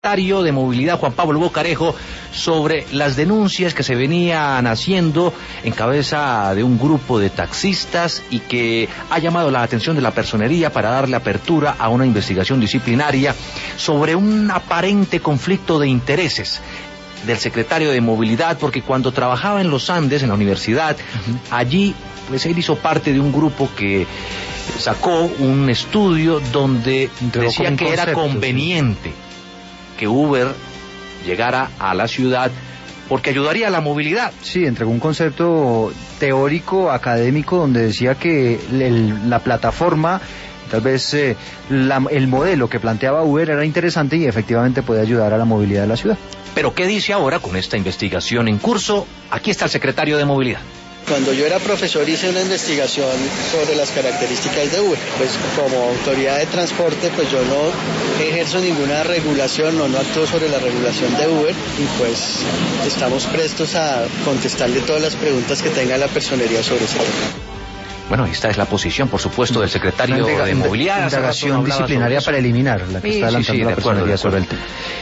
secretario de Movilidad, Juan Pablo Bocarejo, sobre las denuncias que se venían haciendo en cabeza de un grupo de taxistas y que ha llamado la atención de la Personería para darle apertura a una investigación disciplinaria sobre un aparente conflicto de intereses del secretario de Movilidad, porque cuando trabajaba en los Andes, en la universidad, allí pues él hizo parte de un grupo que sacó un estudio donde decía que era conveniente que Uber llegara a la ciudad porque ayudaría a la movilidad. Sí, entregó un concepto teórico, académico, donde decía que la plataforma, tal vez el modelo que planteaba Uber era interesante y efectivamente puede ayudar a la movilidad de la ciudad. Pero ¿qué dice ahora con esta investigación en curso? Aquí está el secretario de Movilidad. Cuando yo era profesor hice una investigación sobre las características de Uber. Pues como autoridad de transporte pues yo no ejerzo ninguna regulación, no actúo sobre la regulación de Uber y pues estamos prestos a contestarle todas las preguntas que tenga la Personería sobre ese tema. Bueno, esta es la posición, por supuesto, del secretario de Movilidad. Indagación disciplinaria para eliminar la que está adelantando la Personería sobre el tema.